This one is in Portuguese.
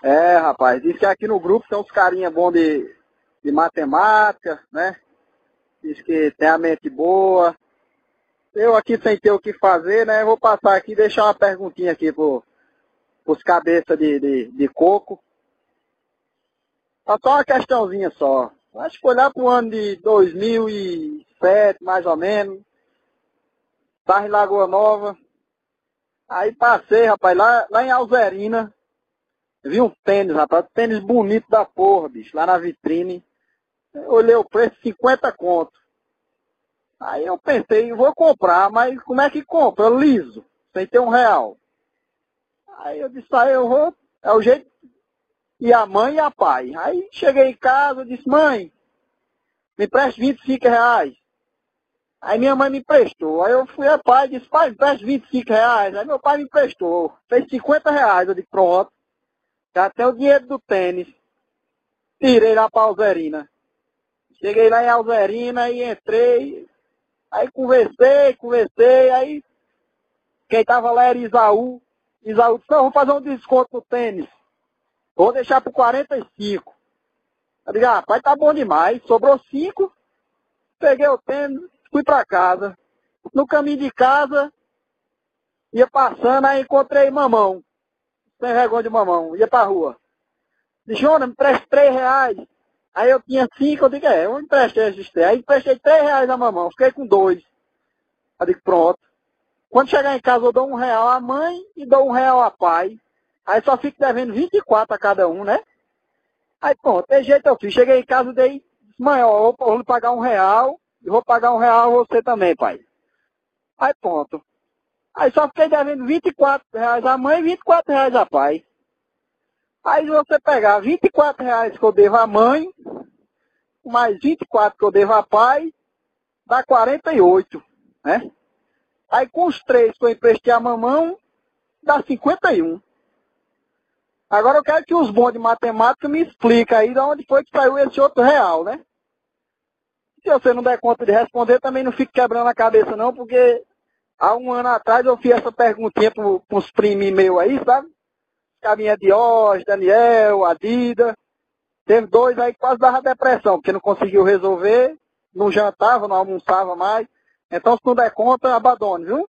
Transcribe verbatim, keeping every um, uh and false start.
É, rapaz, diz que aqui no grupo tem uns carinha bons de, de matemática, né? Diz que tem a mente boa. Eu aqui sem ter o que fazer, né? Vou passar aqui e deixar uma perguntinha aqui pro, pros cabeças de, de, de coco. Só uma questãozinha só. Acho que foi lá pro ano de dois mil e sete, mais ou menos. Tava em Lagoa Nova. Aí passei, rapaz, lá, lá em Alzerina. Vi um tênis, rapaz, tênis bonito da porra, bicho, lá na vitrine. Eu olhei o preço, cinquenta conto. Aí eu pensei, vou comprar, mas como é que compra? Liso, sem ter um real. Aí eu disse, aí eu vou, é o jeito, e a mãe e a pai. Aí cheguei em casa, disse, mãe, me preste vinte e cinco reais. Aí minha mãe me emprestou. Aí eu fui a pai, disse, pai, me preste vinte e cinco reais. Aí meu pai me emprestou, fez cinquenta reais. Eu disse, pronto, já tem o dinheiro do tênis. Tirei lá pra Alzerina. Cheguei lá em Alzerina e entrei. Aí conversei, conversei, aí quem tava lá era Isaú. Isaú disse, não, vou fazer um desconto no tênis. Vou deixar por quarenta e cinco. Eu digo, ah, rapaz, tá bom demais. Sobrou cinco. Peguei o tênis, fui pra casa. No caminho de casa, ia passando, aí encontrei mamão. Sem vergonha de mamão, ia pra rua. Disse, Jona, me preste três reais. Aí eu tinha cinco, eu digo, é, eu emprestei esses três. Aí emprestei três reais a mamão, fiquei com dois. Eu digo, pronto. Quando chegar em casa, eu dou um real à mãe e dou um real a pai. Aí só fico devendo vinte e quatro a cada um, né? Aí pronto, tem jeito eu fiz. Cheguei em casa e dei, mãe, ó, eu vou pagar um real e vou pagar um real a você também, pai. Aí pronto. Aí só fiquei devendo vinte e quatro reais a mãe e vinte e quatro reais a pai. Aí você pegar vinte e quatro reais que eu devo à mãe, mais vinte e quatro que eu devo a pai, dá quarenta e oito, né? Aí com os três que eu emprestei a mamão, dá cinquenta e um. Agora eu quero que os bons de matemática me expliquem aí de onde foi que saiu esse outro real, né? Se você não der conta de responder, também não fique quebrando a cabeça não, porque há um ano atrás eu fiz essa perguntinha para os primos meus aí, sabe? Caminha Diós, Daniel, Adida. Teve dois aí que quase dava depressão, porque não conseguiu resolver, não jantava, não almoçava mais. Então se não der conta, abandone, viu?